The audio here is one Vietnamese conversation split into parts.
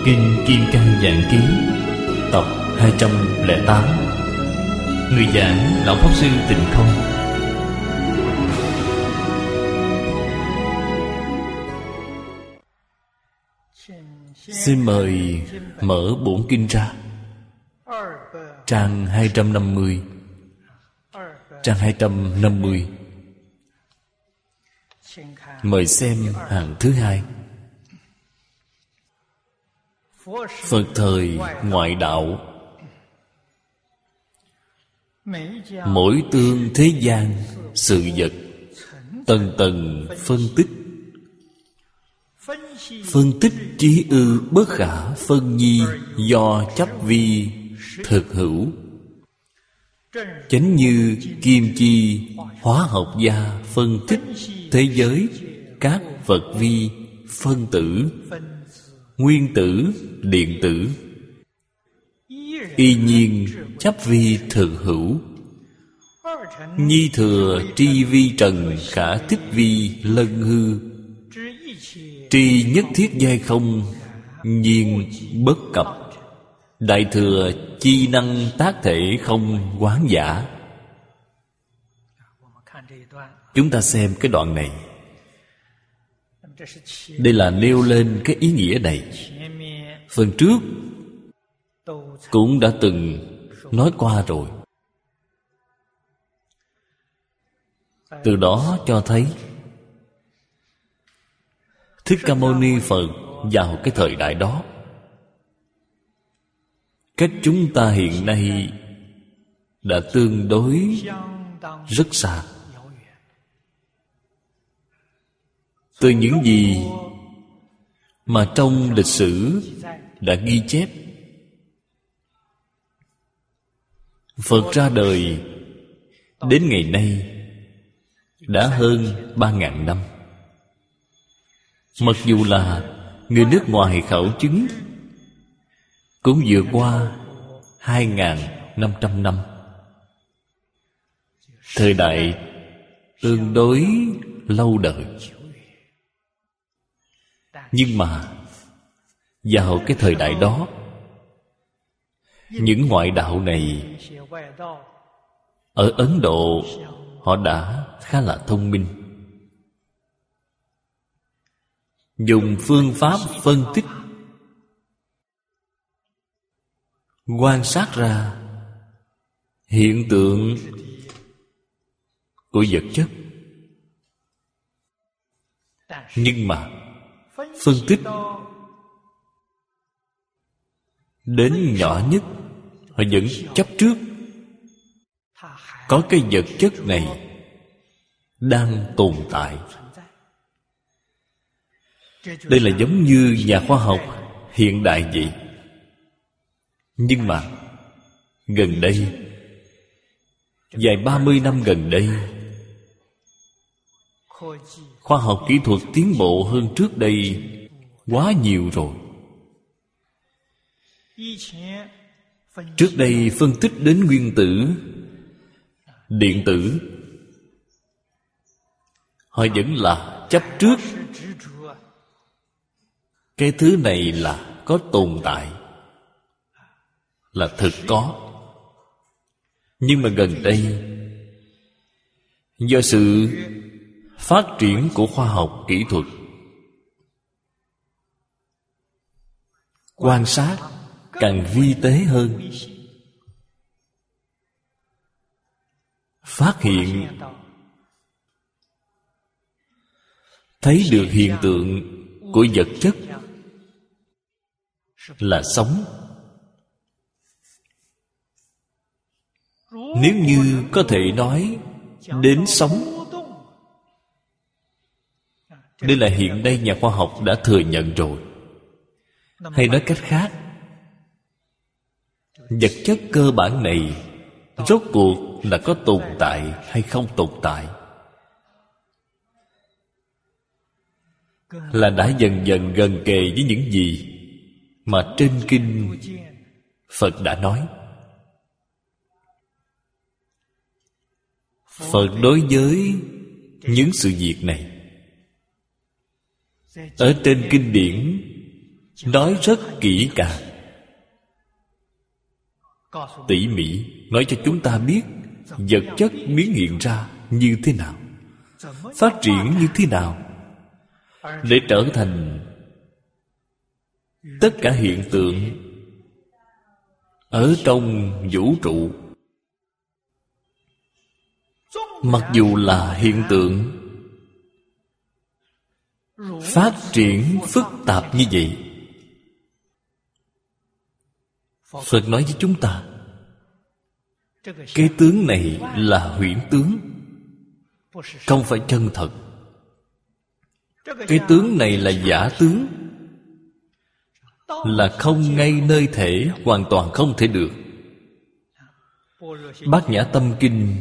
Kinh Kim Cang Giảng Ký, tập 208. Người giảng Lão Pháp Sư Tịnh Không. Xin mời mở bổn kinh ra. Trang 250. Trang 250. Mời xem hàng thứ hai. Phật thời ngoại đạo, mỗi tương thế gian sự vật, tầng tầng phân tích. Phân tích trí ư bất khả phân nhi, do chấp vi thực hữu. Chánh như kim chi hóa học gia phân tích thế giới các vật vi, phân tử, nguyên tử, điện tử. Y nhiên chấp vi thực hữu. Nhi thừa tri vi trần khả tích vi lân hư. Tri nhất thiết giai không, nhiên bất cập. Đại thừa chi năng tác thể không quán giả. Chúng ta xem cái đoạn này. Đây là nêu lên cái ý nghĩa này. Phần trước cũng đã từng nói qua rồi. Từ đó cho thấy Thích Ca Mâu Ni Phật vào cái thời đại đó cách chúng ta hiện nay đã tương đối rất xa. Từ những gì mà trong lịch sử đã ghi chép, Phật ra đời đến ngày nay đã hơn 3.000 năm. Mặc dù là người nước ngoài khảo chứng cũng vượt qua 2.500 năm. Thời đại tương đối lâu đời. Nhưng mà vào cái thời đại đó, những ngoại đạo này ở Ấn Độ họ đã khá là thông minh, dùng phương pháp phân tích quan sát ra hiện tượng của vật chất. Nhưng mà phân tích đến nhỏ nhất, họ vẫn chấp trước có cái vật chất này đang tồn tại. Đây là giống như nhà khoa học hiện đại vậy. Nhưng mà gần đây, vài 30 năm gần đây, khoa học kỹ thuật tiến bộ hơn trước đây quá nhiều rồi. Trước đây phân tích đến nguyên tử, điện tử, họ vẫn là chấp trước cái thứ này là có tồn tại, là thực có. Nhưng mà gần đây, do sự phát triển của khoa học kỹ thuật, quan sát càng vi tế hơn, phát hiện thấy được hiện tượng của vật chất là sống. Nếu như có thể nói đến sống, đây là hiện nay nhà khoa học đã thừa nhận rồi. Hay nói cách khác, vật chất cơ bản này rốt cuộc là có tồn tại hay không tồn tại, là đã dần dần gần kề với những gì mà trên kinh Phật đã nói. Phật đối với những sự việc này ở trên kinh điển nói rất kỹ càng, tỉ mỉ, nói cho chúng ta biết vật chất biến hiện ra như thế nào, phát triển như thế nào, để trở thành tất cả hiện tượng ở trong vũ trụ. Mặc dù là hiện tượng phát triển phức tạp như vậy, Phật nói với chúng ta, cái tướng này là huyễn tướng, không phải chân thật. Cái tướng này là giả tướng, là không ngay nơi thể, hoàn toàn không thể được. Bát Nhã Tâm Kinh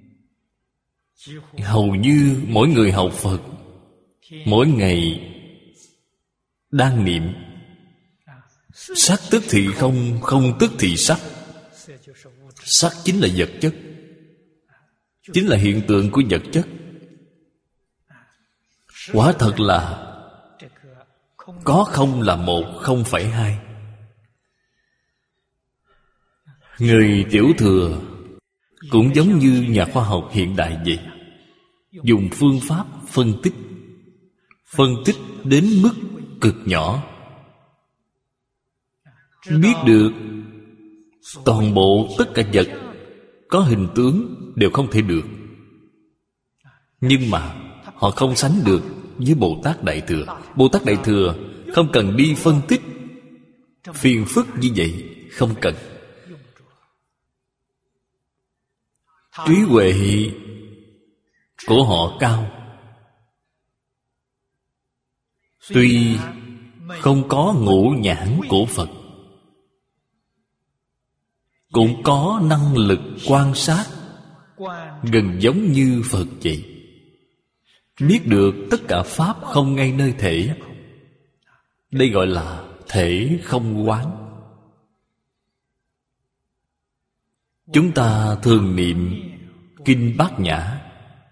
hầu như mỗi người học Phật mỗi ngày đang niệm sắc tức thì không, không tức thì sắc. Sắc chính là vật chất, chính là hiện tượng của vật chất. Quả thật là có không là một, không phải hai. Người tiểu thừa cũng giống như nhà khoa học hiện đại vậy, dùng phương pháp phân tích đến mức cực nhỏ, biết được toàn bộ tất cả vật có hình tướng đều không thể được. Nhưng mà họ không sánh được với Bồ Tát Đại Thừa. Bồ Tát Đại Thừa không cần đi phân tích phiền phức như vậy, không cần. Trí huệ của họ cao, tuy không có ngũ nhãn của Phật, cũng có năng lực quan sát gần giống như Phật vậy, biết được tất cả pháp không ngay nơi thể. Đây gọi là thể không quán. Chúng ta thường niệm Kinh Bát Nhã,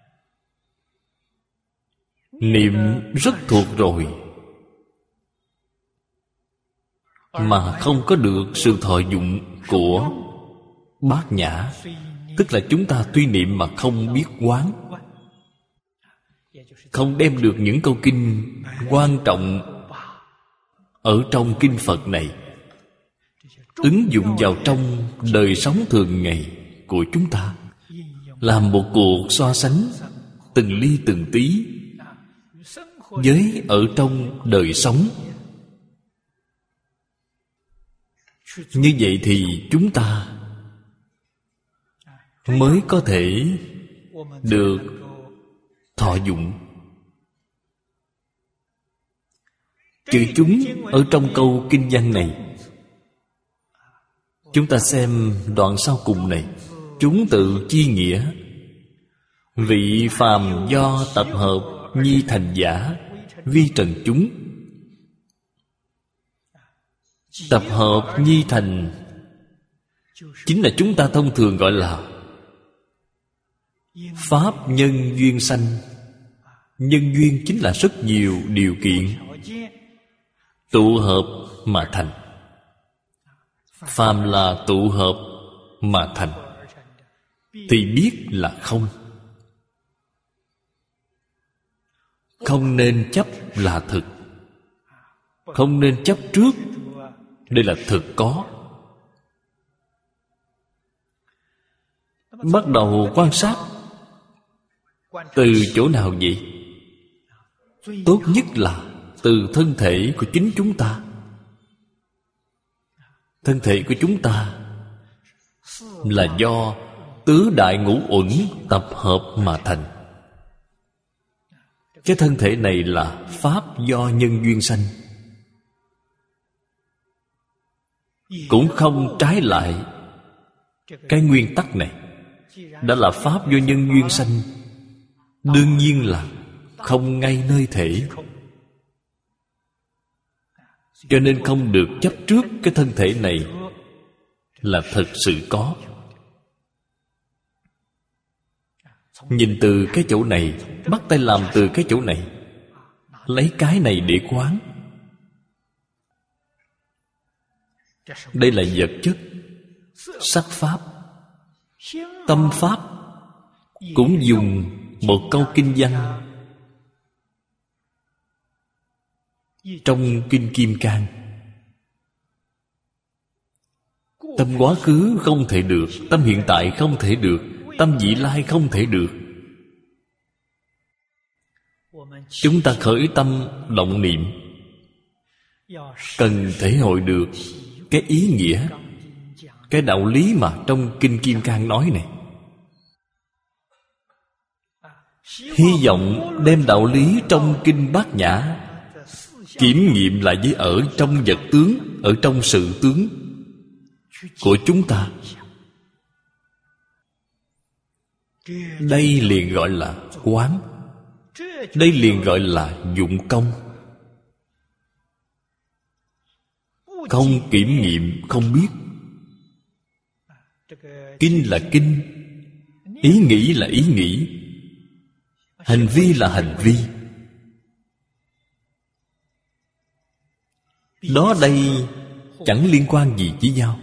niệm rất thuộc rồi, mà không có được sự thọ dụng của Bát Nhã. Tức là chúng ta tuy niệm mà không biết quán, không đem được những câu kinh quan trọng ở trong kinh Phật này ứng dụng vào trong đời sống thường ngày của chúng ta, làm một cuộc so sánh từng ly từng tí với ở trong đời sống. Như vậy thì chúng ta mới có thể được thọ dụng. Chữ chúng ở trong câu kinh văn này, chúng ta xem đoạn sau cùng này. Chúng tự chi nghĩa, vị phàm do tập hợp nhi thành giả, vi trần chúng. Tập hợp nhi thành chính là chúng ta thông thường gọi là pháp nhân duyên sanh. Nhân duyên chính là rất nhiều điều kiện tụ hợp mà thành. Phàm là tụ hợp mà thành thì biết là không. Không nên chấp là thực, không nên chấp trước đây là thực có. Bắt đầu quan sát từ chỗ nào vậy? Tốt nhất là từ thân thể của chính chúng ta. Thân thể của chúng ta là do tứ đại ngũ uẩn tập hợp mà thành. Cái thân thể này là pháp do nhân duyên sanh, cũng không trái lại cái nguyên tắc này. Đã là pháp do nhân duyên sanh, đương nhiên là không ngay nơi thể. Cho nên không được chấp trước cái thân thể này là thật sự có. Nhìn từ cái chỗ này, bắt tay làm từ cái chỗ này, lấy cái này để quán. Đây là vật chất. Sắc pháp, tâm pháp cũng dùng một câu kinh văn trong Kinh Kim Cang. Tâm quá khứ không thể được, tâm hiện tại không thể được, tâm vị lai không thể được. Chúng ta khởi tâm động niệm, cần thể hội được cái ý nghĩa, cái đạo lý mà trong Kinh Kim Cang nói này. Hy vọng đem đạo lý trong Kinh Bát Nhã kiểm nghiệm lại với ở trong vật tướng, ở trong sự tướng của chúng ta. Đây liền gọi là quán. Đây liền gọi là dụng công. Không kiểm nghiệm, không biết. Kinh là kinh, ý nghĩ là ý nghĩ, hành vi là hành vi. Đó đây chẳng liên quan gì với nhau.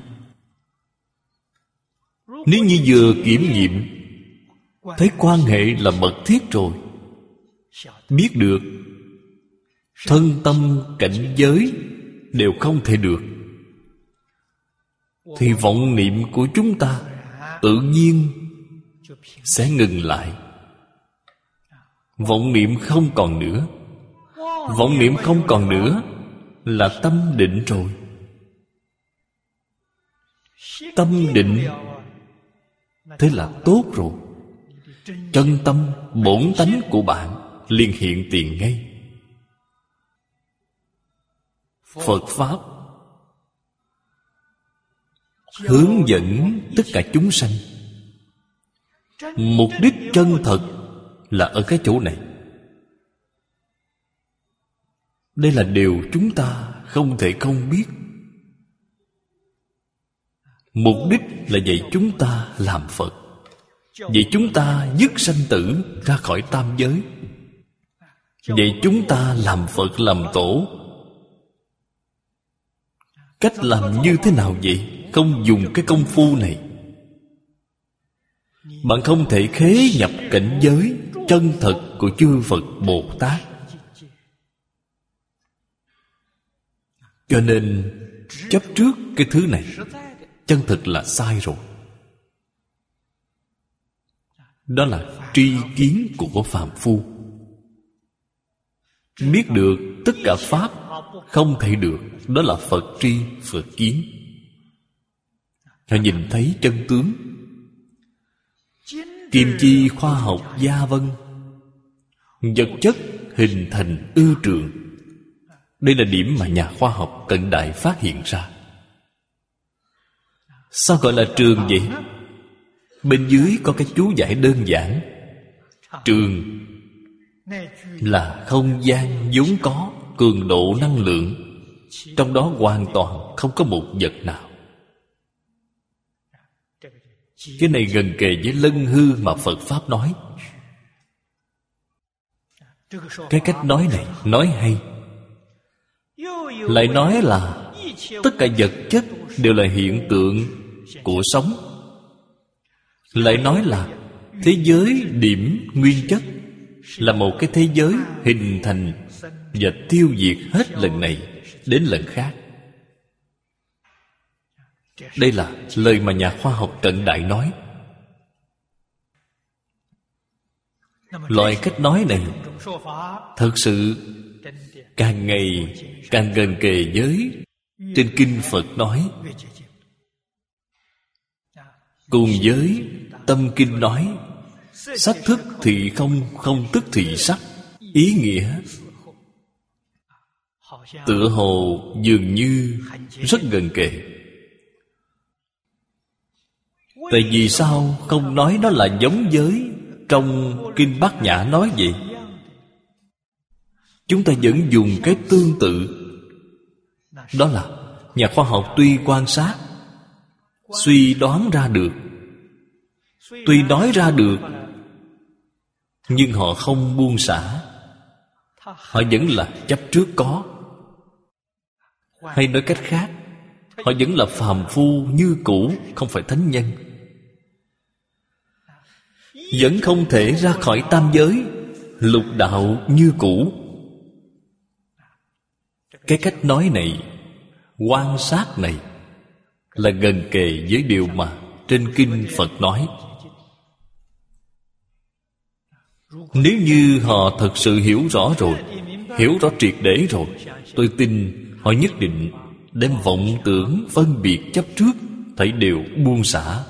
Nếu như vừa kiểm nghiệm, thấy quan hệ là mật thiết rồi, biết được thân tâm cảnh giới đều không thể được, thì vọng niệm của chúng ta tự nhiên sẽ ngừng lại. Vọng niệm không còn nữa. Vọng niệm không còn nữa là tâm định rồi. Tâm định, thế là tốt rồi. Chân tâm, bổn tánh của bạn liền hiện tiền ngay. Phật Pháp hướng dẫn tất cả chúng sanh. Mục đích chân thật là ở cái chỗ này. Đây là điều chúng ta không thể không biết. Mục đích là dạy chúng ta làm Phật, dạy chúng ta dứt sanh tử ra khỏi tam giới, dạy chúng ta làm Phật làm Tổ. Cách làm như thế nào vậy? Không dùng cái công phu này, bạn không thể khế nhập cảnh giới chân thật của chư Phật Bồ Tát. Cho nên chấp trước cái thứ này chân thực là sai rồi. Đó là tri kiến của phàm phu. Biết được tất cả pháp không thể được, đó là Phật tri, Phật kiến. Họ nhìn thấy chân tướng. Kim chi khoa học gia vân, vật chất hình thành ư trường. Đây là điểm mà nhà khoa học cận đại phát hiện ra. Sao gọi là trường vậy? Bên dưới có cái chú giải đơn giản. Trường là không gian vốn có cường độ năng lượng, trong đó hoàn toàn không có một vật nào. Cái này gần kề với lân hư mà Phật Pháp nói. Cái cách nói này nói hay. Lại nói là tất cả vật chất đều là hiện tượng của sống. Lại nói là thế giới điểm nguyên chất là một cái thế giới hình thành và tiêu diệt hết lần này đến lần khác. Đây là lời mà nhà khoa học cận đại nói. Loại cách nói này thật sự càng ngày càng gần kề với trên kinh Phật nói, cùng với tâm kinh nói sắc thức thì không, không tức thì sắc. Ý nghĩa tựa hồ dường như rất gần kề. Tại vì sao không nói nó là giống với trong Kinh Bát Nhã nói vậy? Chúng ta vẫn dùng cái tương tự. Đó là nhà khoa học tuy quan sát, suy đoán ra được, tuy nói ra được, nhưng họ không buông xả. Họ vẫn là chấp trước có. Hay nói cách khác, Họ vẫn là phàm phu như cũ, không phải thánh nhân. Vẫn không thể ra khỏi tam giới, lục đạo như cũ. Cái cách nói này, quan sát này là gần kề với điều mà trên kinh Phật nói. Nếu như họ thật sự hiểu rõ rồi, hiểu rõ triệt để rồi, tôi tin họ nhất định đem vọng tưởng phân biệt chấp trước thảy đều buông xả.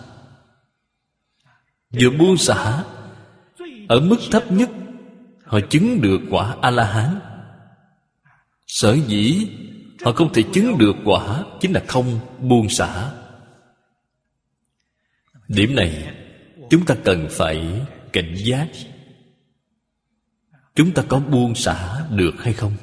Vừa buông xả, ở mức thấp nhất họ chứng được quả A-la-hán. Sở dĩ họ không thể chứng được quả chính là không buông xả. Điểm này chúng ta cần phải cảnh giác. Chúng ta có buông xả được hay không?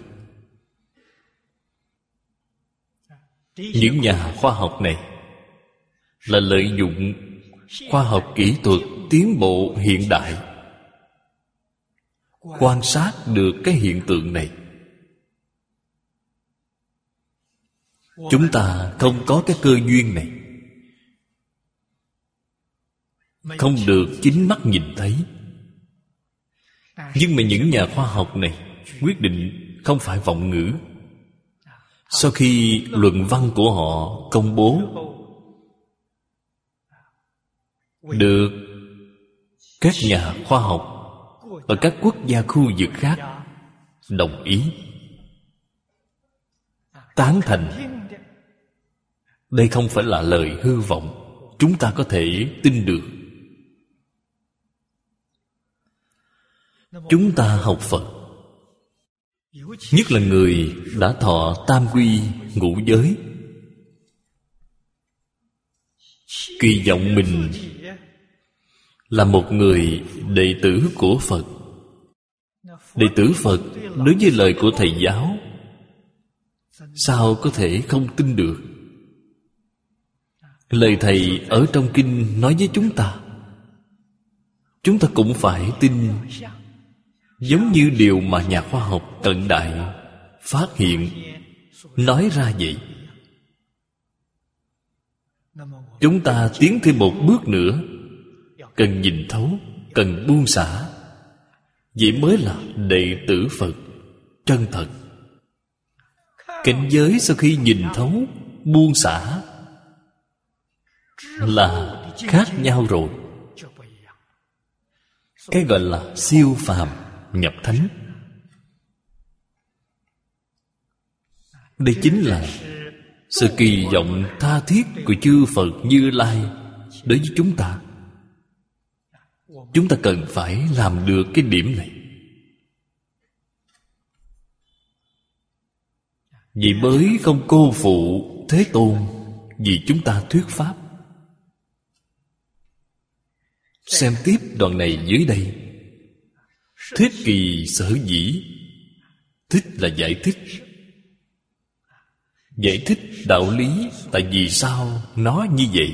Những nhà khoa học này là lợi dụng khoa học kỹ thuật tiến bộ hiện đại, quan sát được cái hiện tượng này. Chúng ta không có cái cơ duyên này, không được chính mắt nhìn thấy. Nhưng mà những nhà khoa học này quyết định không phải vọng ngữ. Sau khi luận văn của họ công bố, được các nhà khoa học ở các quốc gia khu vực khác đồng ý, tán thành. Đây không phải là lời hư vọng, chúng ta có thể tin được. Chúng ta học Phật, nhất là người đã thọ tam quy ngũ giới, kỳ vọng mình là một người đệ tử của Phật. Đệ tử Phật đối với lời của thầy giáo, sao có thể không tin được? Lời thầy ở trong kinh nói với chúng ta cũng phải tin, giống như điều mà nhà khoa học cận đại phát hiện nói ra vậy. Chúng ta tiến thêm một bước nữa, cần nhìn thấu, cần buông xả. Vậy mới là đệ tử Phật chân thật. Cảnh giới sau khi nhìn thấu, buông xả là khác nhau rồi. Cái gọi là siêu phàm nhập thánh. Đây chính là sự kỳ vọng tha thiết của chư Phật Như Lai đối với chúng ta. Chúng ta cần phải làm được cái điểm này. Vì mới không cô phụ Thế Tôn vì chúng ta thuyết pháp. Xem tiếp đoạn này dưới đây. Thích kỳ sở dĩ. Thích là giải thích. Giải thích đạo lý tại vì sao nó như vậy.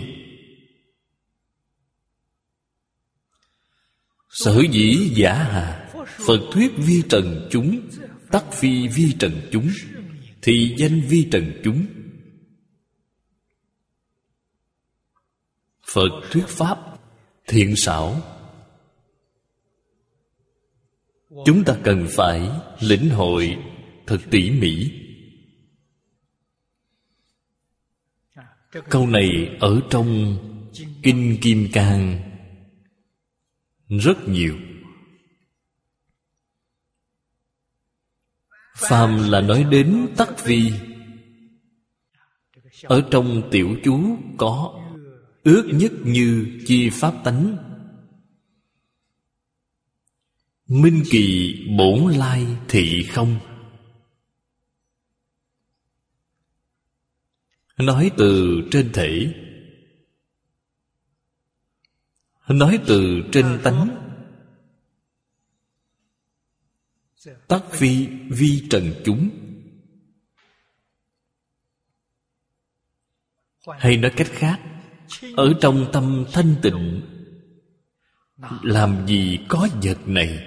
Sở dĩ giả hà, Phật thuyết vi trần chúng, tắc phi vi trần chúng, thì danh vi trần chúng. Phật thuyết pháp thiện xảo, chúng ta cần phải lĩnh hội thật tỉ mỉ. Câu này ở trong Kinh Kim Cang rất nhiều. Phàm là nói đến tắc vi. Ở trong tiểu chú có ước nhất như chi pháp tánh, minh kỳ bổn lai thị không. Nói từ trên thể, nói từ trên tánh. Tắc phi vi trần chúng. Hay nói cách khác, ở trong tâm thanh tịnh làm gì có vật này.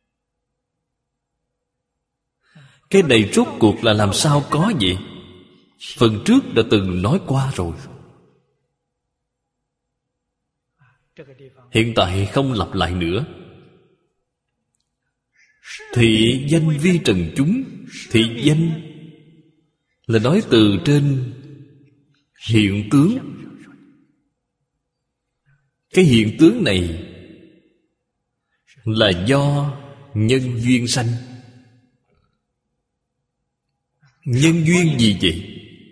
Cái này rốt cuộc là làm sao có vậy? Phần trước đã từng nói qua rồi. Hiện tại không lặp lại nữa. Thị danh vi trần chúng. Thị danh là nói từ trên hiện tướng. Cái hiện tướng này là do nhân duyên sanh. Nhân duyên gì vậy?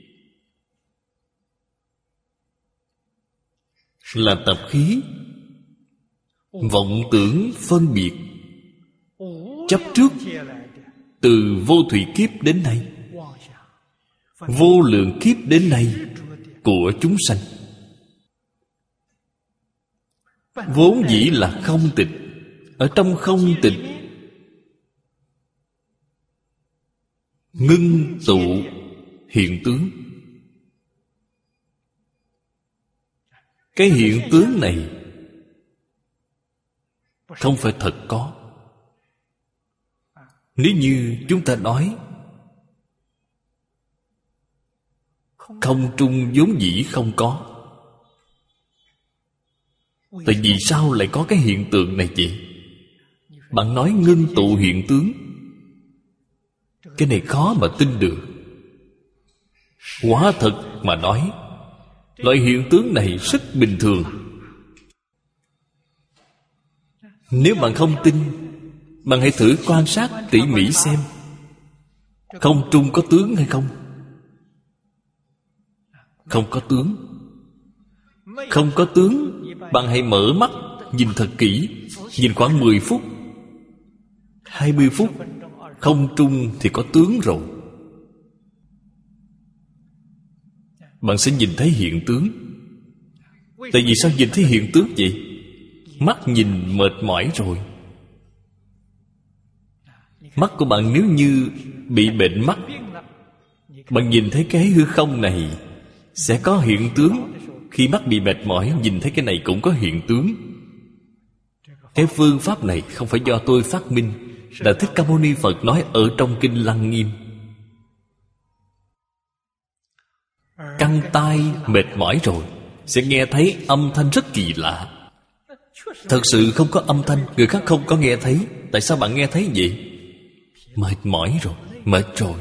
Là tập khí, vọng tưởng phân biệt, chấp trước từ vô thủy kiếp đến nay, vô lượng kiếp đến nay của chúng sanh. Vốn dĩ là không tịch. Ở trong không tịch ngưng tụ hiện tướng. Cái hiện tướng này không phải thật có. Nếu như chúng ta nói không trung vốn dĩ không có, tại vì sao lại có cái hiện tượng này vậy? Bạn nói ngưng tụ hiện tướng, cái này khó mà tin được. Quả thật mà nói, loại hiện tướng này rất bình thường. Nếu bạn không tin, bạn hãy thử quan sát tỉ mỉ xem không trung có tướng hay không. Không có tướng. Không có tướng, bạn hãy mở mắt nhìn thật kỹ. Nhìn khoảng 10 phút 20 phút, không trung thì có tướng rồi. Bạn sẽ nhìn thấy hiện tướng. Tại vì sao nhìn thấy hiện tướng vậy? Mắt nhìn mệt mỏi rồi. Mắt của bạn nếu như bị bệnh mắt, bạn nhìn thấy cái hư không này sẽ có hiện tướng. Khi mắt bị mệt mỏi, nhìn thấy cái này cũng có hiện tướng. Cái phương pháp này không phải do tôi phát minh, là Thích Ca Mâu Ni Phật nói ở trong Kinh Lăng Nghiêm. Căn tai mệt mỏi rồi sẽ nghe thấy âm thanh rất kỳ lạ. Thật sự không có âm thanh, người khác không có nghe thấy. Tại sao bạn nghe thấy vậy? Mệt mỏi rồi, mệt rồi.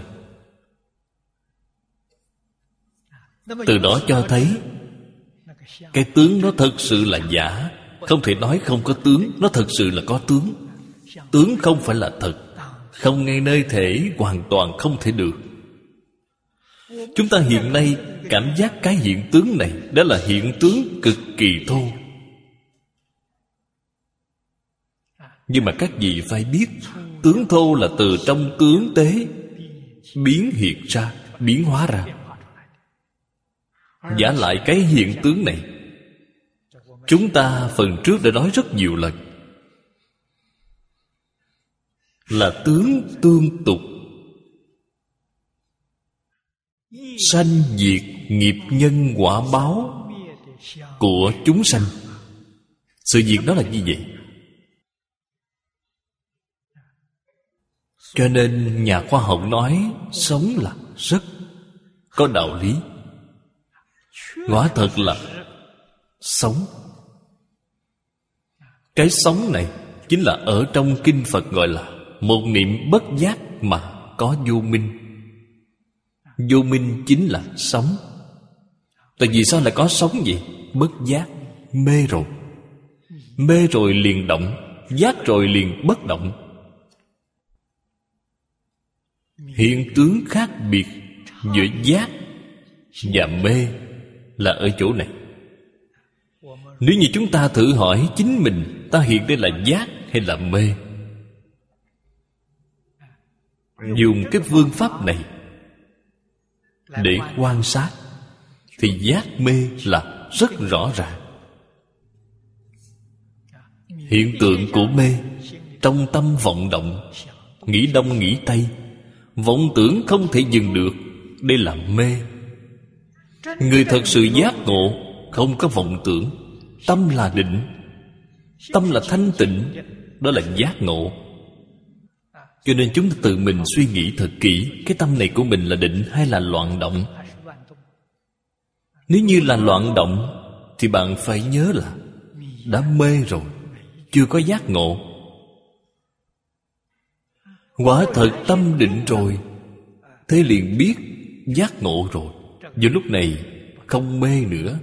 Từ đó cho thấy cái tướng nó thật sự là giả. Không thể nói không có tướng, nó thật sự là có tướng. Tướng không phải là thật, không ngay nơi thể, hoàn toàn không thể được. Chúng ta hiện nay cảm giác cái hiện tướng này đó là hiện tướng cực kỳ thô. Nhưng mà các vị phải biết, tướng thô là từ trong tướng tế biến hiện ra, biến hóa ra. Giả lại cái hiện tướng này, chúng ta phần trước đã nói rất nhiều lần, là tướng tương tục, sanh diệt nghiệp nhân quả báo của chúng sanh. Sự việc đó là như vậy. Cho nên nhà khoa học nói sống là rất có đạo lý. Quả thật là sống. Cái sống này chính là ở trong kinh Phật gọi là một niệm bất giác mà có vô minh. Vô minh chính là sống. Tại vì sao lại có sống vậy? Bất giác, mê rồi. Mê rồi liền động, giác rồi liền bất động. Hiện tướng khác biệt giữa giác và mê là ở chỗ này. Nếu như chúng ta thử hỏi chính mình, ta hiện đây là giác hay là mê? Dùng cái phương pháp này để quan sát thì giác mê là rất rõ ràng. Hiện tượng của mê trong tâm vọng động, nghĩ đông nghĩ tây, vọng tưởng không thể dừng được. Đây là mê. Người thật sự giác ngộ không có vọng tưởng. Tâm là định, tâm là thanh tịnh, đó là giác ngộ. Cho nên chúng ta tự mình suy nghĩ thật kỹ, cái tâm này của mình là định hay là loạn động? Nếu như là loạn động thì bạn phải nhớ là đã mê rồi, chưa có giác ngộ. Quả thật tâm định rồi, thế liền biết giác ngộ rồi. Vào lúc này không mê nữa.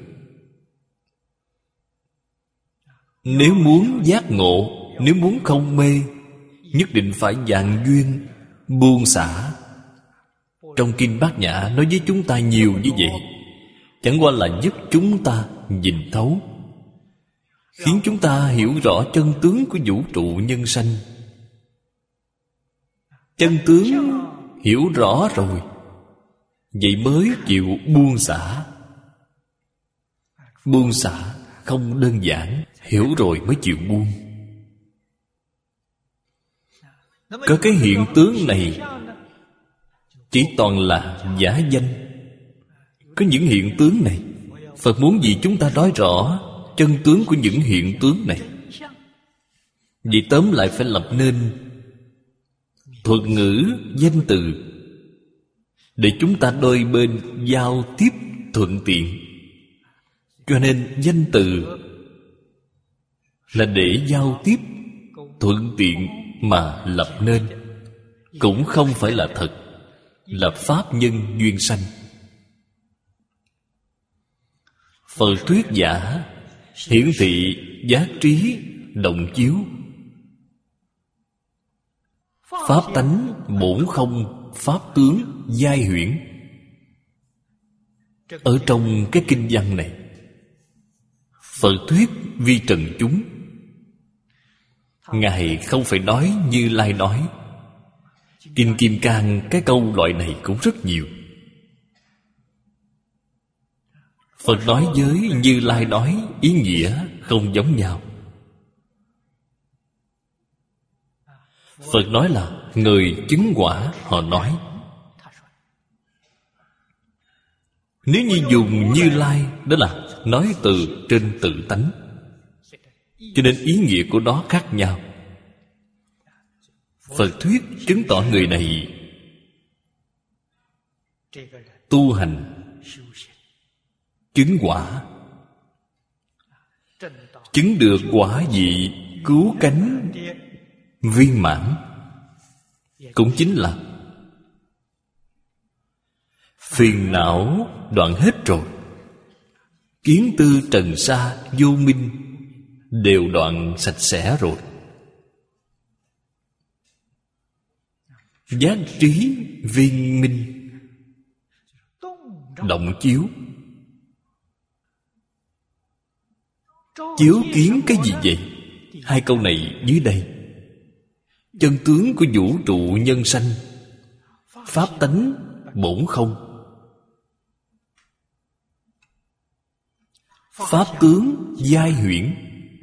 Nếu muốn giác ngộ, nếu muốn không mê, nhất định phải dạng duyên, buông xả. Trong Kinh Bát Nhã nói với chúng ta nhiều như vậy, chẳng qua là giúp chúng ta nhìn thấu, khiến chúng ta hiểu rõ chân tướng của vũ trụ nhân sanh. Chân tướng hiểu rõ rồi, vậy mới chịu buông xả. Buông xả không đơn giản, hiểu rồi mới chịu buông. Có cái hiện tướng này chỉ toàn là giả danh. Có những hiện tướng này, Phật muốn gì chúng ta nói rõ chân tướng của những hiện tướng này. Vì tóm lại phải lập nên thuật ngữ, danh từ, để chúng ta đôi bên giao tiếp thuận tiện. Cho nên danh từ là để giao tiếp thuận tiện mà lập nên, cũng không phải là thật, là pháp nhân duyên sanh. Phật thuyết giả hiển thị giác trí động chiếu, pháp tánh bổn không, pháp tướng giai huyễn. Ở trong cái kinh văn này, Phật thuyết vi trần chúng. Ngài không phải nói Như Lai nói. Kinh Kim Cang cái câu loại này cũng rất nhiều. Phật nói với Như Lai nói ý nghĩa không giống nhau. Phật nói là người chứng quả họ nói. Nếu như dùng Như Lai, đó là nói từ trên tự tánh, cho nên ý nghĩa của nó khác nhau. Phật thuyết chứng tỏ người này tu hành chứng quả, chứng được quả vị cứu cánh viên mãn, cũng chính là phiền não đoạn hết rồi, kiến tư trần sa vô minh đều đoạn sạch sẽ rồi. Giác trí viên minh động chiếu. Chiếu kiến cái gì vậy? Hai câu này dưới đây. Chân tướng của vũ trụ nhân sanh, pháp tánh bổn không, pháp tướng giai huyễn.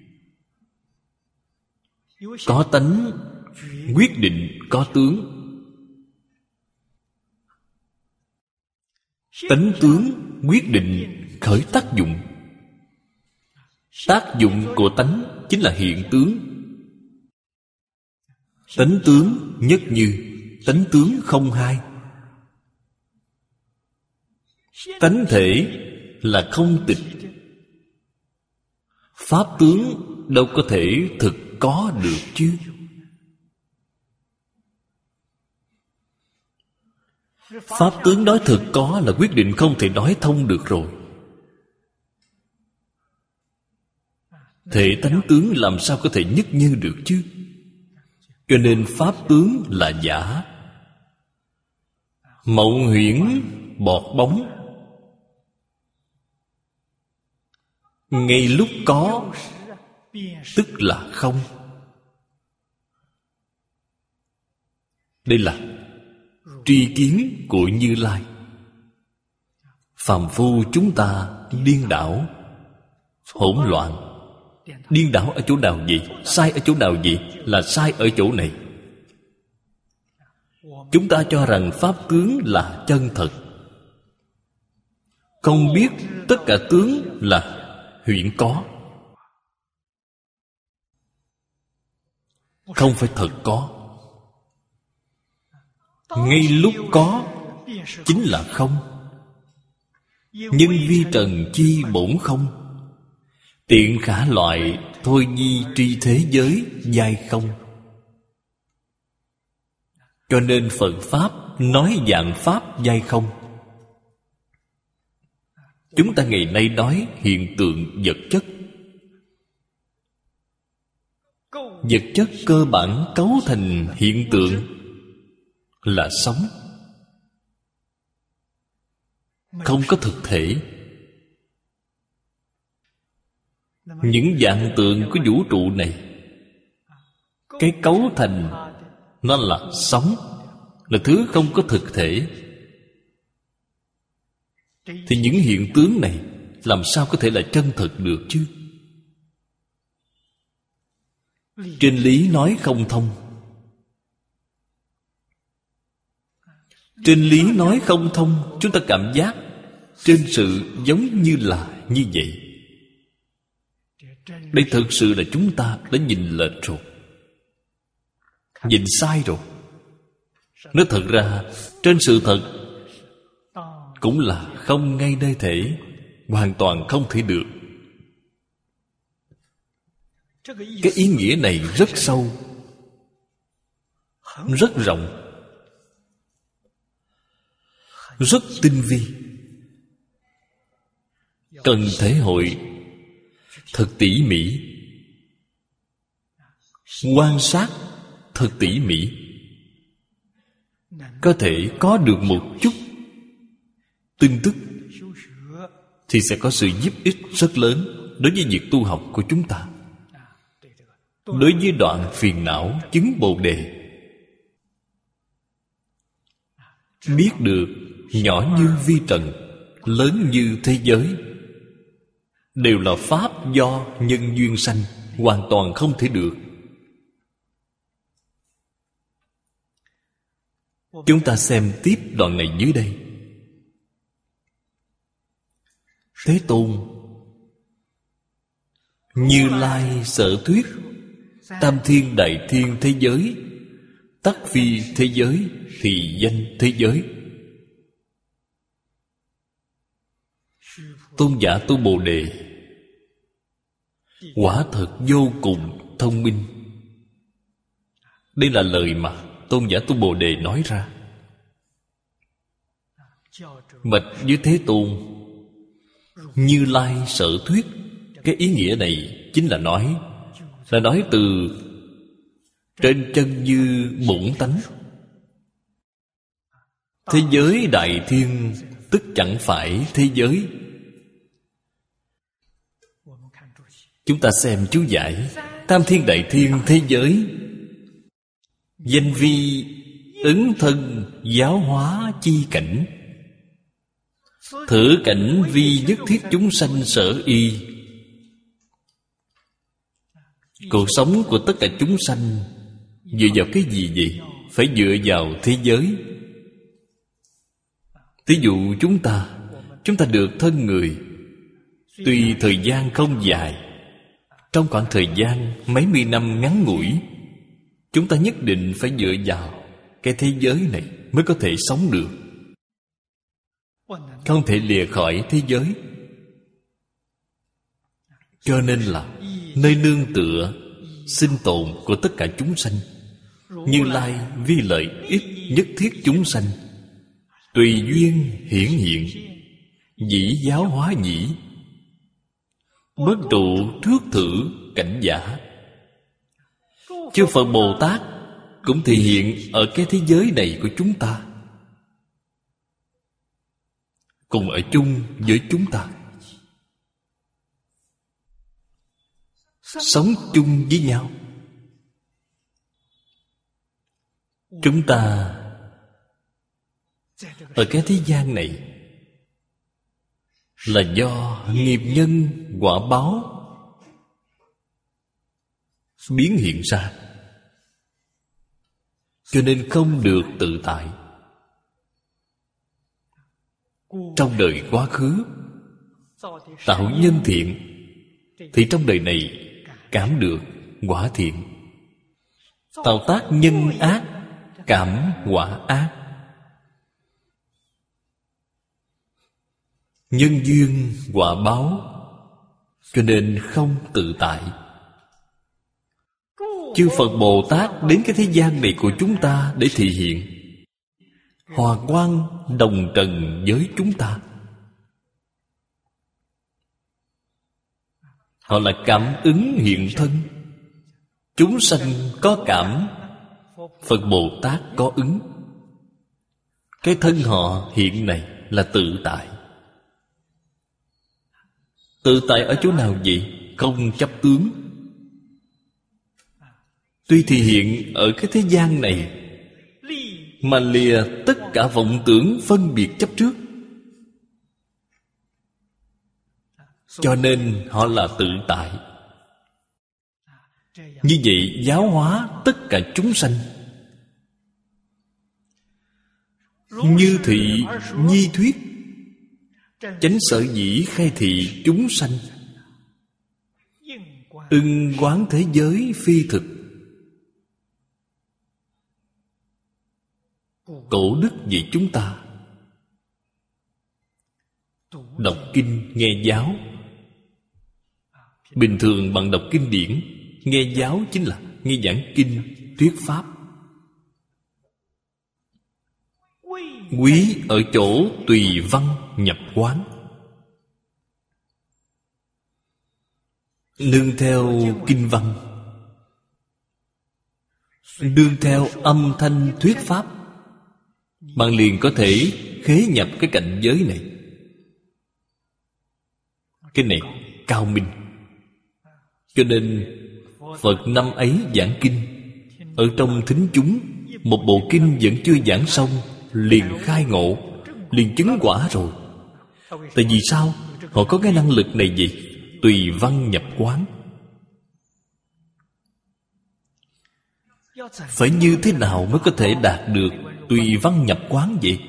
Có tánh quyết định có tướng. Tánh tướng quyết định khởi tác dụng. Tác dụng của tánh chính là hiện tướng. Tánh tướng nhất như, tánh tướng không hai. Tánh thể là không tịch. Pháp tướng đâu có thể thực có được chứ. Pháp tướng nói thực có là quyết định không thể nói thông được rồi. Thể tánh tướng làm sao có thể nhất như được chứ? Cho nên pháp tướng là giả. Mộng huyễn bọt bóng. Ngay lúc có tức là không. Đây là tri kiến của Như Lai. Phàm phu chúng ta điên đảo, hỗn loạn. Điên đảo ở chỗ nào vậy? Sai ở chỗ nào vậy? Là sai ở chỗ này. Chúng ta cho rằng pháp tướng là chân thật, không biết tất cả tướng là huyễn có, không phải thật có. Ngay lúc có chính là không. Nhân vi trần chi bổn không, tiện khả loại thôi nhi tri thế giới giai không. Cho nên Phật Pháp nói vạn Pháp giai không. Chúng ta ngày nay nói hiện tượng vật chất. Vật chất cơ bản cấu thành hiện tượng là sống, không có thực thể. Những vạn tượng của vũ trụ này, cái cấu thành nó là sống, là thứ không có thực thể. Thì những hiện tướng này làm sao có thể là chân thực được chứ? Trên lý nói không thông. Trên lý nói không thông, chúng ta cảm giác trên sự giống như là như vậy. Đây thực sự là chúng ta đã nhìn lệch rồi, nhìn sai rồi. Nói thật ra, trên sự thật cũng là không ngay nơi thể, hoàn toàn không thể được. Cái ý nghĩa này rất sâu, rất rộng, rất tinh vi, cần thể hội thật tỉ mỉ, quan sát thật tỉ mỉ, có thể có được một chút tin tức thì sẽ có sự giúp ích rất lớn đối với việc tu học của chúng ta. Đối với đoạn phiền não chứng Bồ Đề, biết được nhỏ như vi trần, lớn như thế giới, đều là pháp do nhân duyên sanh, hoàn toàn không thể được. Chúng ta xem tiếp đoạn này dưới đây. Thế Tôn: Như Lai sở thuyết tam thiên đại thiên thế giới, tắc phi thế giới, thì danh thế giới. Tôn giả tu Bồ Đề quả thật vô cùng thông minh. Đây là lời mà Tôn giả tu Bồ Đề nói ra. Bạch với Thế Tôn: Như Lai sở thuyết. Cái ý nghĩa này chính là nói từ trên chân như bổn tánh. Thế giới đại thiên tức chẳng phải thế giới. Chúng ta xem chú giải: tam thiên đại thiên thế giới, danh vi ứng thân giáo hóa chi cảnh, thử cảnh vi nhất thiết chúng sanh sở y. Cuộc sống của tất cả chúng sanh dựa vào cái gì vậy? Phải dựa vào thế giới. Thí dụ chúng ta được thân người, tuy thời gian không dài, trong khoảng thời gian mấy mươi năm ngắn ngủi, chúng ta nhất định phải dựa vào cái thế giới này mới có thể sống được, không thể lìa khỏi thế giới. Cho nên là nơi nương tựa sinh tồn của tất cả chúng sanh. Như Lai vì lợi ích nhất thiết chúng sanh, tùy duyên hiển hiện, dĩ giáo hóa dĩ, bất trụ thước thử cảnh giả. Chư Phật Bồ Tát cũng thể hiện ở cái thế giới này của chúng ta, cùng ở chung với chúng ta, sống chung với nhau. Chúng ta ở cái thế gian này là do nghiệp nhân quả báo biến hiện ra, cho nên không được tự tại. Trong đời quá khứ tạo nhân thiện, thì trong đời này cảm được quả thiện. Tạo tác nhân ác, cảm quả ác. nhân duyên quả báo, cho nên không tự tại. Chư Phật Bồ Tát đến cái thế gian này của chúng ta để thị hiện, hòa quang đồng trần với chúng ta. Họ là cảm ứng hiện thân. Chúng sanh có cảm, Phật Bồ Tát có ứng. Cái thân họ hiện này là tự tại. Tự tại ở chỗ nào vậy? Không chấp tướng. Tuy thì hiện ở cái thế gian này, mà lìa tất cả vọng tưởng phân biệt chấp trước, cho nên họ là tự tại. Như vậy giáo hóa tất cả chúng sanh. Như thị nhi thuyết, chánh sở dĩ khai thị chúng sanh. Ưng quán thế giới phi thực. Cổ đức vì chúng ta đọc kinh nghe giáo. Bình thường bạn đọc kinh điển, nghe giáo chính là nghe giảng kinh, thuyết pháp. Quý ở chỗ tùy văn nhập quán, nương theo kinh văn, nương theo âm thanh thuyết pháp, bạn liền có thể khế nhập cái cảnh giới này. Cái này cao minh. Cho nên Phật năm ấy giảng kinh, ở trong thính chúng, một bộ kinh vẫn chưa giảng xong, liền khai ngộ, liền chứng quả rồi. Tại vì sao? Họ có cái năng lực này gì? Tùy văn nhập quán. Phải như thế nào mới có thể đạt được tùy văn nhập quán vậy?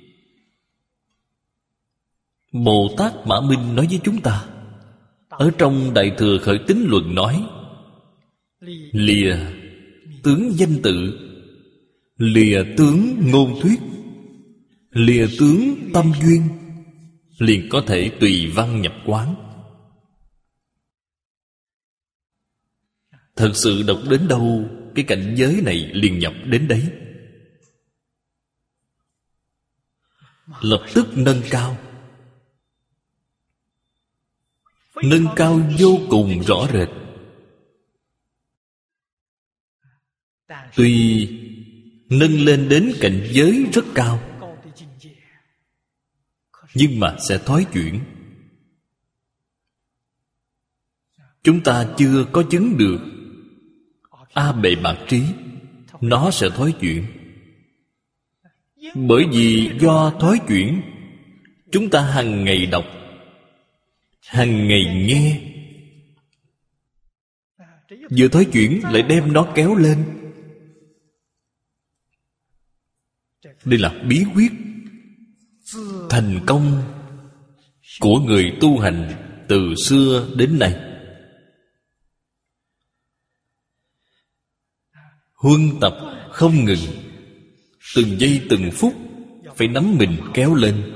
Bồ Tát Mã Minh nói với chúng ta, ở trong Đại Thừa Khởi Tín Luận nói, lìa tướng danh tự, lìa tướng ngôn thuyết, lìa tướng tâm duyên, liền có thể tùy văn nhập quán. Thật sự đọc đến đâu, cái cảnh giới này liền nhập đến đấy. Lập tức nâng cao. Nâng cao vô cùng rõ rệt. Tuy nâng lên đến cảnh giới rất cao, nhưng mà sẽ thoái chuyển. Chúng ta chưa có chứng được A Bệ Mạt Trí, nó sẽ thoái chuyển. Bởi vì do thoái chuyển, chúng ta hàng ngày đọc, hàng ngày nghe, vừa thoái chuyển lại đem nó kéo lên. Đây là bí quyết thành công của người tu hành từ xưa đến nay. Huân tập không ngừng, từng giây từng phút phải nắm mình kéo lên.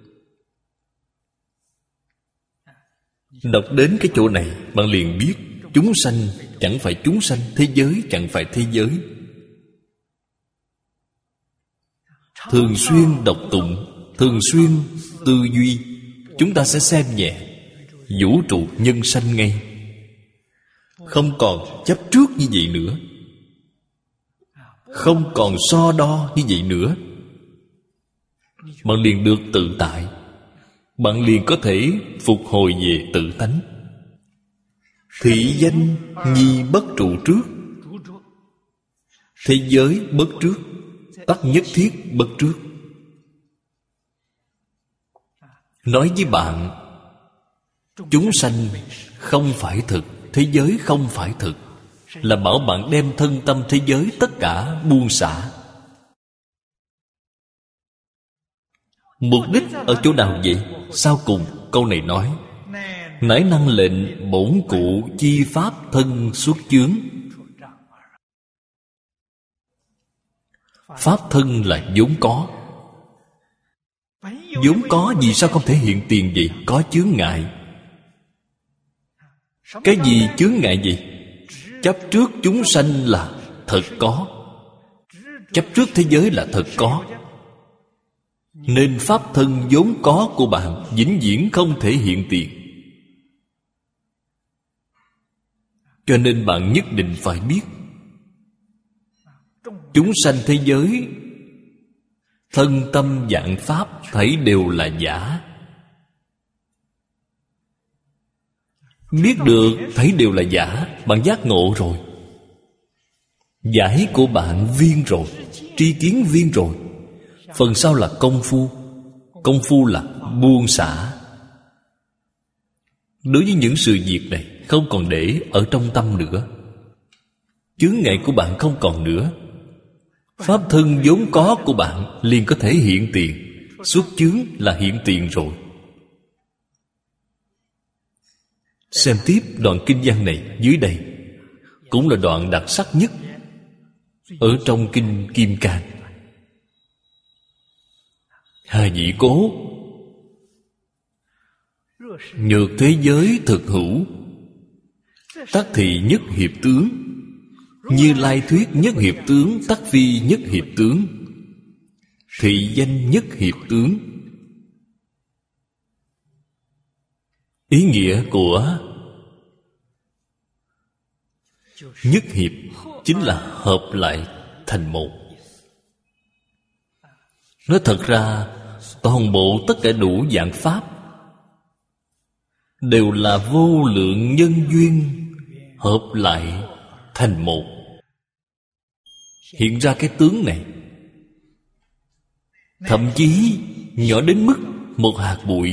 Đọc đến cái chỗ này, bạn liền biết chúng sanh chẳng phải chúng sanh, thế giới chẳng phải thế giới. Thường xuyên đọc tụng, thường xuyên tư duy, chúng ta sẽ xem nhẹ vũ trụ nhân sanh ngay, không còn chấp trước như vậy nữa, không còn so đo như vậy nữa. Bạn liền được tự tại. Bạn liền có thể phục hồi về tự tánh. Thị danh nhi bất trụ trước, thế giới bất trước, tắc nhất thiết bất trước. Nói với bạn, chúng sanh không phải thực, thế giới không phải thực, là bảo bạn đem thân tâm thế giới tất cả buông xả. Mục đích ở chỗ nào vậy? Sau cùng câu này nói, nãi năng lệnh bổn cụ chi pháp thân xuất chướng. Pháp thân là vốn có, vốn có vì sao không thể hiện tiền vậy? Có chướng ngại. Cái gì chướng ngại vậy? Chấp trước chúng sanh là thật có, chấp trước thế giới là thật có, nên pháp thân vốn có của bạn vĩnh viễn không thể hiện tiền. Cho nên bạn nhất định phải biết, chúng sanh thế giới, thân tâm vạn pháp thảy đều là giả. Biết được thấy đều là giả, bạn giác ngộ rồi. Giải của bạn viên rồi, tri kiến viên rồi. Phần sau là công phu. Công phu là buông xả. Đối với những sự việc này không còn để ở trong tâm nữa. Chướng ngại của bạn không còn nữa. Pháp thân vốn có của bạn liền có thể hiện tiền. Xuất chướng là hiện tiền rồi. Xem tiếp đoạn kinh văn này dưới đây, cũng là đoạn đặc sắc nhất ở trong kinh Kim Cang. Hà Nhĩ Cố: nhược thế giới thực hữu, tắc thị nhất hiệp tướng. Như Lai thuyết nhất hiệp tướng, tắc phi nhất hiệp tướng. Thị danh nhất hiệp tướng. Ý nghĩa của nhất hiệp chính là hợp lại thành một. Nói thật ra, toàn bộ tất cả đủ dạng pháp đều là vô lượng nhân duyên hợp lại thành một, hiện ra cái tướng này. Thậm chí nhỏ đến mức một hạt bụi.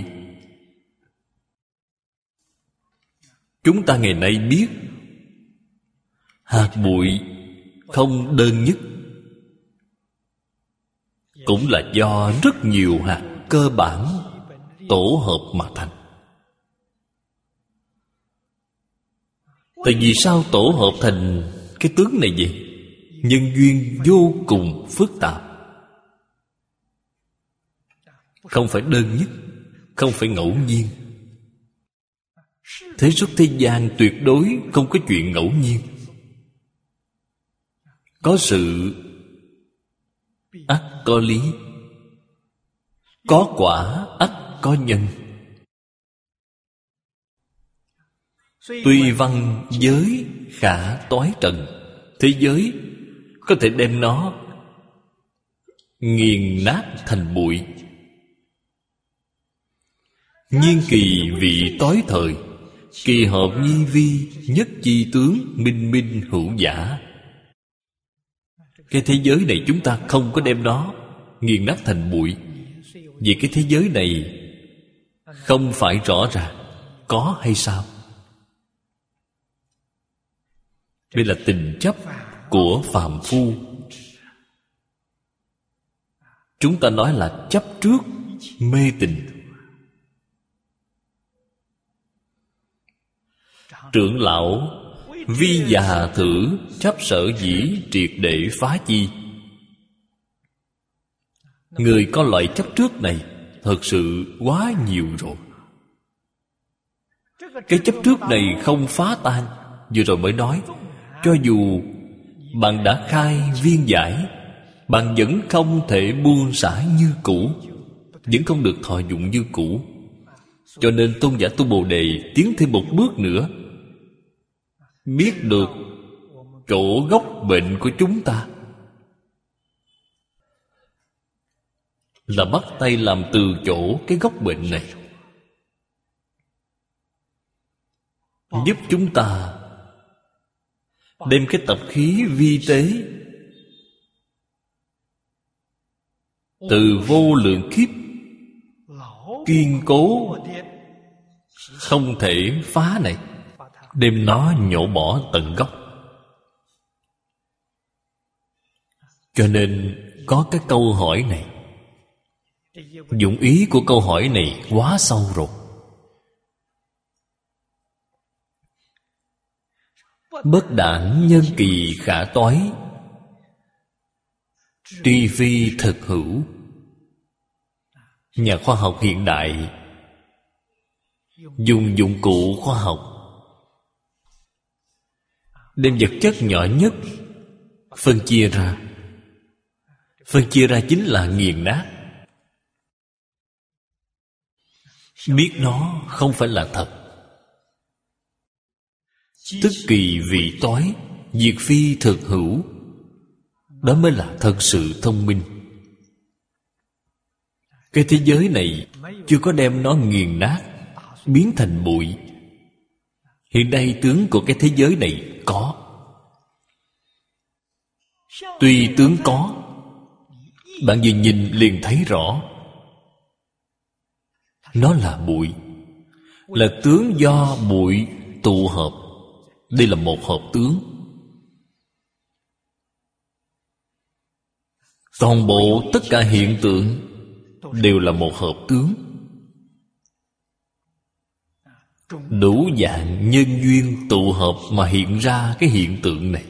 Chúng ta ngày nay biết hạt bụi không đơn nhất, cũng là do rất nhiều hạt cơ bản tổ hợp mà thành. Tại vì sao tổ hợp thành cái tướng này vậy? Nhân duyên vô cùng phức tạp, không phải đơn nhất, không phải ngẫu nhiên. Thế xuất thế gian tuyệt đối không có chuyện ngẫu nhiên. Có sự ắt có lý, có quả ắt có nhân. Tuy văn giới khả toái trần, thế giới có thể đem nó nghiền nát thành bụi. Nhiên kỳ vị tối thời, kỳ hợp nhi vi, nhất chi tướng, minh minh hữu giả. Cái thế giới này chúng ta không có đem nó nghiền nát thành bụi. Vì cái thế giới này không phải rõ ràng có hay sao. Đây là tình chấp của phàm phu. Chúng ta nói là chấp trước mê tình. Trưởng lão vi già thử chấp sở dĩ triệt để phá chi. Người có loại chấp trước này thật sự quá nhiều rồi. Cái chấp trước này không phá tan. Vừa rồi mới nói, cho dù bạn đã khai viên giải, bạn vẫn không thể buông xả như cũ, vẫn không được thọ dụng như cũ. Cho nên tôn giả Tu Bồ Đề tiến thêm một bước nữa, biết được chỗ gốc bệnh của chúng ta, là bắt tay làm từ chỗ cái gốc bệnh này, giúp chúng ta đem cái tập khí vi tế từ vô lượng kiếp kiên cố không thể phá này, đem nó nhổ bỏ tận gốc. Cho nên có cái câu hỏi này, dụng ý của câu hỏi này quá sâu rồi. Bất đãng nhân kỳ khả toái, tri phi thực hữu. Nhà khoa học hiện đại dùng dụng cụ khoa học đem vật chất nhỏ nhất phân chia ra. Phân chia ra chính là nghiền nát. Biết nó không phải là thật. Tức kỳ vị toái, diệt phi thực hữu. Đó mới là thật sự thông minh. Cái thế giới này chưa có đem nó nghiền nát, biến thành bụi. Hiện nay tướng của cái thế giới này có. Tuy tướng có, bạn vừa nhìn liền thấy rõ. Nó là bụi, là tướng do bụi tụ hợp. Đây là một hợp tướng. Toàn bộ tất cả hiện tượng đều là một hợp tướng. Đủ dạng nhân duyên tụ hợp mà hiện ra cái hiện tượng này.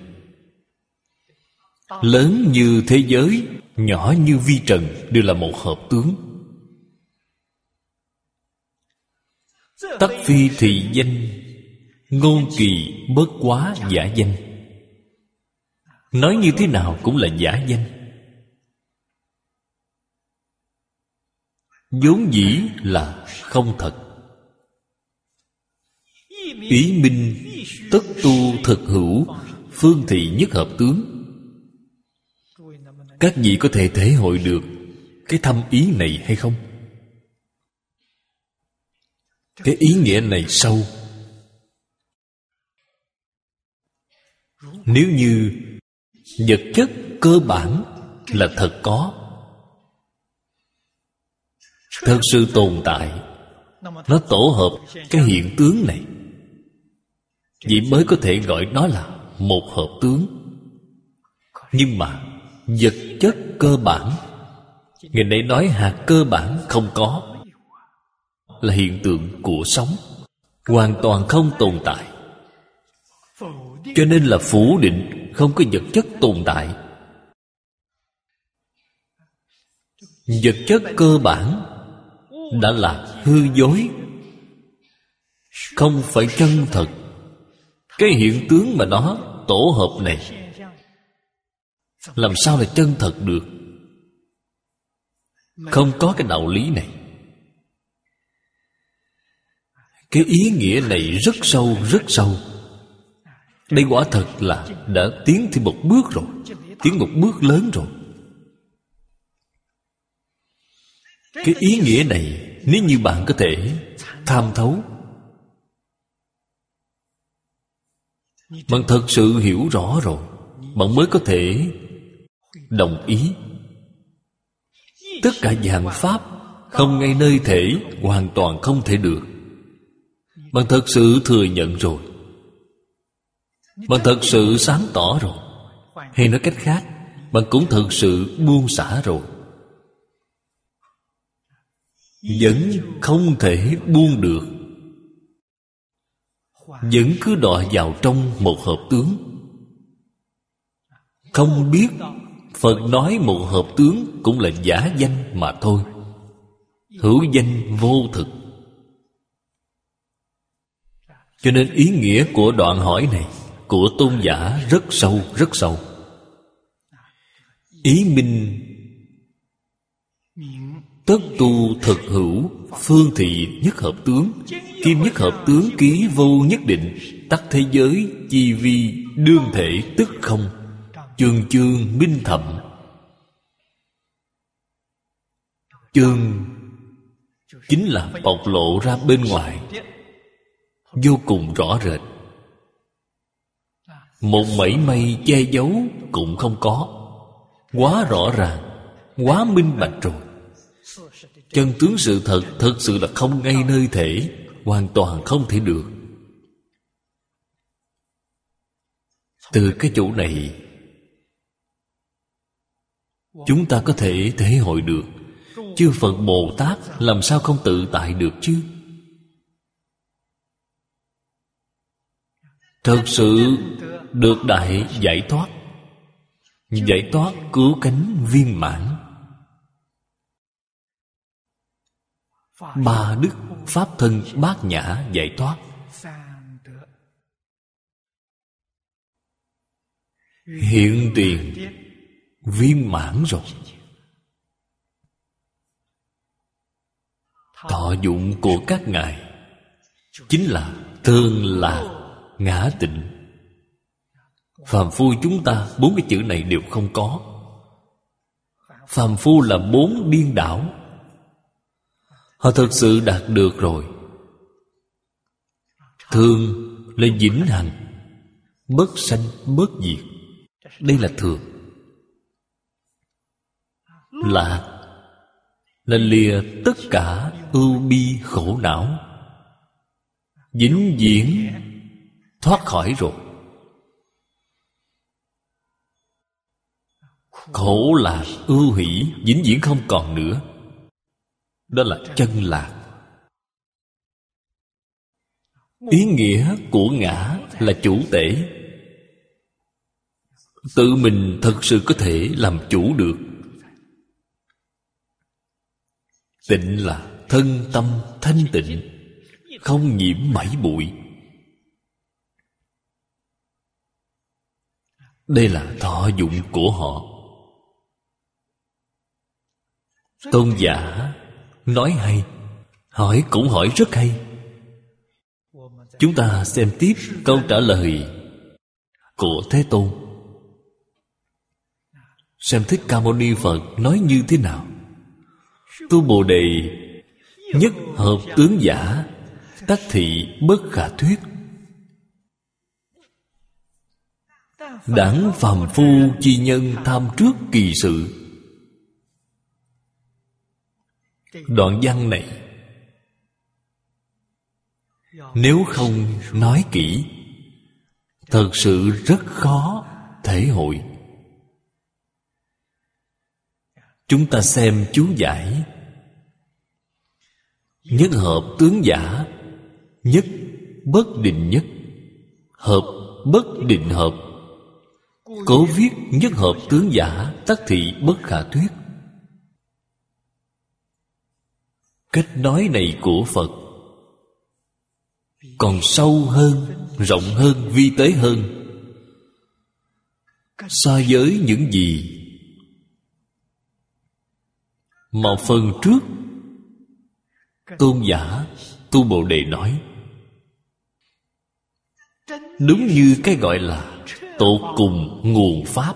Lớn như thế giới, nhỏ như vi trần đều là một hợp tướng. Tắc phi thị danh, ngôn kỳ bất quá giả danh. Nói như thế nào cũng là giả danh. vốn dĩ là không thật. Ý minh tất tu thực hữu, phương thị nhất hợp tướng. Các vị có thể thể hội được cái thâm ý này hay không? Cái ý nghĩa này sâu. Nếu như vật chất cơ bản là thật có, thật sự tồn tại, nó tổ hợp cái hiện tướng này, vậy mới có thể gọi nó là một hợp tướng. Nhưng mà vật chất cơ bản, ngày nay nói hạt cơ bản không có, là hiện tượng của sống, hoàn toàn không tồn tại. Cho nên là phủ định không có vật chất tồn tại. Vật chất cơ bản đã là hư dối, không phải chân thật. Cái hiện tướng mà nó tổ hợp này làm sao là chân thật được? Không có cái đạo lý này. Cái ý nghĩa này rất sâu, rất sâu. Đây quả thật là đã tiến thêm một bước rồi, tiến một bước lớn rồi. Cái ý nghĩa này nếu như bạn có thể tham thấu, bạn thật sự hiểu rõ rồi, bạn mới có thể đồng ý. Tất cả dạng pháp không ngay nơi thể, hoàn toàn không thể được. Bạn thật sự thừa nhận rồi, bạn thật sự sáng tỏ rồi. Hay nói cách khác, bạn cũng thật sự buông xả rồi. Vẫn không thể buông được, vẫn cứ đọa vào trong một hợp tướng. Không biết Phật nói một hợp tướng cũng là giả danh mà thôi, hữu danh vô thực. Cho nên ý nghĩa của đoạn hỏi này của tôn giả rất sâu, rất sâu. Ý minh tất tu thực hữu, phương thị nhất hợp tướng. Kim nhất hợp tướng ký vô nhất định, tắc thế giới chi vi đương thể tức không, chương chương minh thậm. Chương chính là bộc lộ ra bên ngoài, vô cùng rõ rệt, một mảy may che giấu cũng không có. Quá rõ ràng, quá minh bạch rồi. Chân tướng sự thật thật sự là không ngay nơi thể, hoàn toàn không thể được. Từ cái chỗ này chúng ta có thể thể hội được chư Phật Bồ Tát làm sao không tự tại được chứ? Thật sự được đại giải thoát, giải thoát cứu cánh viên mãn. ba đức pháp thân bát nhã giải thoát. Hiện tiền viên mãn rồi. Thọ dụng của các ngài chính là thường lạc ngã tịnh. Phàm phu chúng ta 4 cái chữ này đều không có. Phàm phu là 4 điên đảo. Họ thực sự đạt được rồi. Thường là vĩnh hằng, bất sanh bất diệt. Đây là thường. Lạc là lìa tất cả ưu bi khổ não, vĩnh viễn thoát khỏi rồi. Khổ lạc ưu hỷ vĩnh viễn không còn nữa. Đó là chân lạc. Ý nghĩa của ngã là chủ tể. Tự mình thật sự có thể làm chủ được. Tịnh là thân tâm thanh tịnh, không nhiễm mảy bụi. Đây là thọ dụng của họ. Tôn giả nói hay, hỏi cũng hỏi rất hay. Chúng ta xem tiếp câu trả lời của Thế Tôn. Xem Thích Ca Mâu Ni Phật nói như thế nào. Tu Bồ Đề nhất hợp tướng giả, tắc thị bất khả thuyết. Đảng phàm phu chi nhân tham trước kỳ sự. Đoạn văn này nếu không nói kỹ, thật sự rất khó thể hội. Chúng ta xem chú giải. Nhất hợp tướng giả, nhất bất định nhất, hợp bất định hợp. Cố viết nhất hợp tướng giả, tắc thị bất khả thuyết. Cách nói này của Phật còn sâu hơn, rộng hơn, vi tế hơn so với những gì mà phần trước Tôn giả Tu Bồ Đề nói. Đúng như cái gọi là tột cùng nguồn pháp,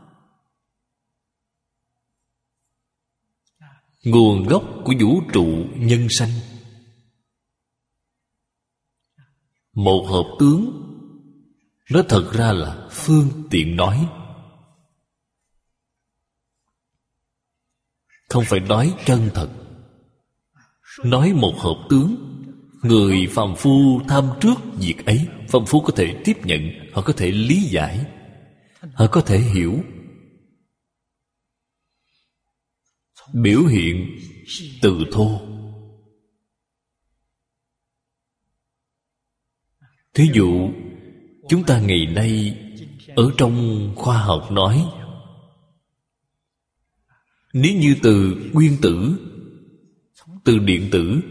nguồn gốc của vũ trụ nhân sanh. Một hợp tướng, nó thật ra là phương tiện nói, không phải nói chân thật. Nói một hợp tướng, người phàm phu tham trước việc ấy, phàm phu có thể tiếp nhận, họ có thể lý giải, họ có thể hiểu. Biểu hiện từ thô. Thí dụ chúng ta ngày nay ở trong khoa học nói, nếu như từ nguyên tử, từ điện tử,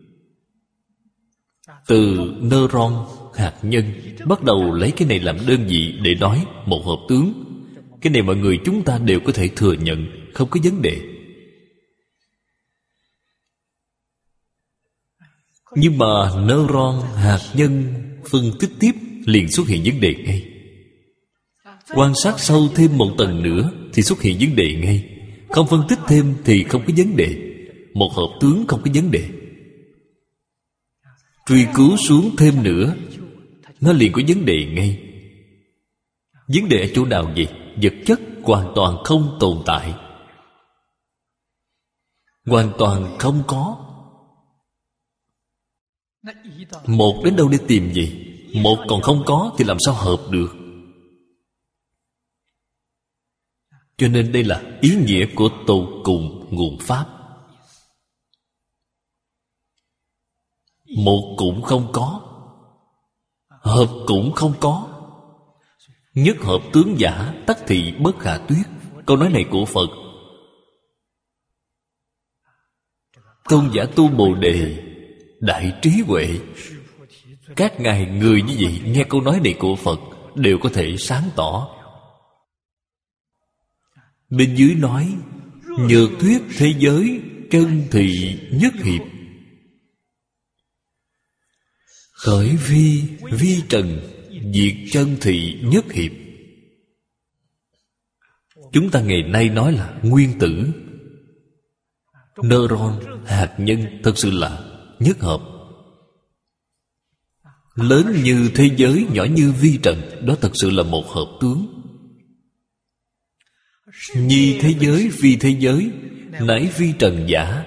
từ neuron hạt nhân, bắt đầu lấy cái này làm đơn vị để nói một hợp tướng. Cái này mọi người chúng ta đều có thể thừa nhận, không có vấn đề. Nhưng mà neuron hạt nhân phân tích tiếp liền xuất hiện vấn đề ngay. Quan sát sâu thêm một tầng nữa thì xuất hiện vấn đề ngay. Không phân tích thêm thì không có vấn đề. Một hợp tướng không có vấn đề. Truy cứu xuống thêm nữa, nó liền có vấn đề ngay. Vấn đề ở chỗ nào vậy? Vật chất hoàn toàn không tồn tại, hoàn toàn không có. Một đến đâu để tìm gì? Một còn không có thì làm sao hợp được? Cho nên đây là ý nghĩa của tột cùng nguồn pháp. Một cũng không có, hợp cũng không có. Nhất hợp tướng giả, tắc thị bất khả thuyết. Câu nói này của Phật tôn giả tu Bồ Đề đại trí huệ. Các ngài người như vậy nghe câu nói này của Phật đều có thể sáng tỏ. Bên dưới nói: nhược thuyết thế giới chân thị nhất hiệp, khởi vi vi trần diệt chân thị nhất hiệp. Chúng ta ngày nay nói là nguyên tử, neuron, hạt nhân thật sự là nhất hợp. Lớn như thế giới, nhỏ như vi trần, đó thật sự là một hợp tướng. Nhi thế giới, vi thế giới, nãi vi trần giả.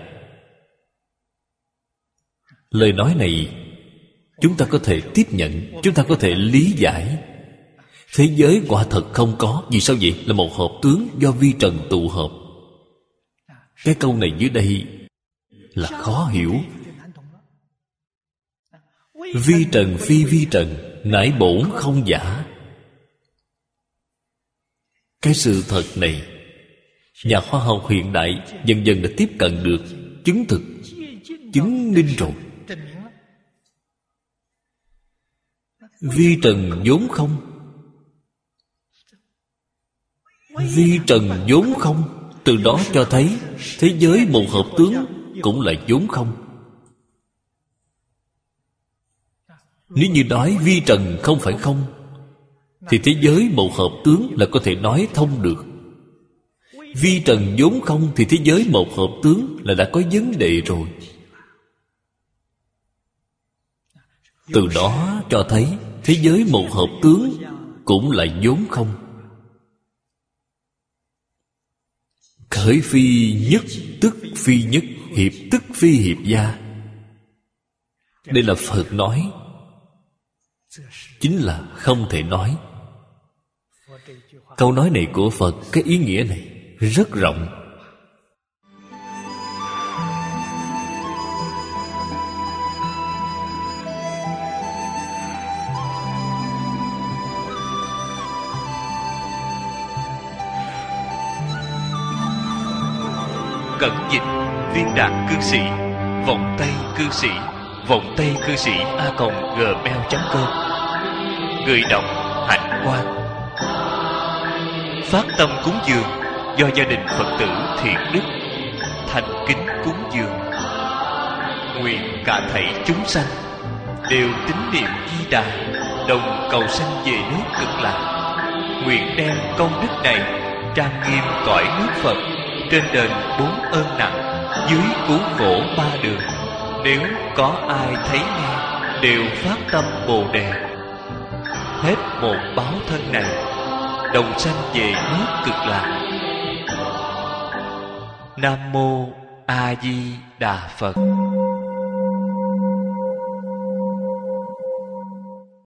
Lời nói này chúng ta có thể tiếp nhận, chúng ta có thể lý giải. Thế giới quả thật không có. Vì sao vậy? Là một hợp tướng do vi trần tụ hợp. Cái câu này dưới đây là khó hiểu. Vi trần phi vi trần, nãi bổn không giả. Cái sự thật này nhà khoa học hiện đại dần dần đã tiếp cận được, chứng thực, chứng minh rồi. Vi trần vốn không. Vi trần vốn không, từ đó cho thấy thế giới một hợp tướng cũng là vốn không. Nếu như nói vi trần không phải không, thì thế giới một hợp tướng là có thể nói thông được. Vi trần vốn không thì thế giới một hợp tướng là đã có vấn đề rồi. Từ đó cho thấy thế giới một hợp tướng cũng là vốn không. Khởi phi nhất tức phi nhất, hiệp tức phi hiệp gia. Đây là Phật nói, chính là không thể nói. Câu nói này của Phật, cái ý nghĩa này rất rộng. Cẩn dịch Viên Đạt Cư Sĩ, vọng tay cư sĩ, vọng tay cư sĩ @gmail.com. Người đọc Hạnh Quang. Phát tâm cúng dường do gia đình Phật tử Thiện Đức thành kính cúng dường. Nguyện cả thảy chúng sanh đều tín niệm Di Đà, đồng cầu sanh về nước Cực Lạc. Nguyện đem công đức này trang nghiêm cõi nước Phật, trên đền 4 ơn nặng, dưới cứu khổ 3 đường. Nếu có ai thấy nghe đều phát tâm Bồ Đề, hết một báo thân này đồng sanh về nước Cực Lạc. Nam mô A Di Đà Phật.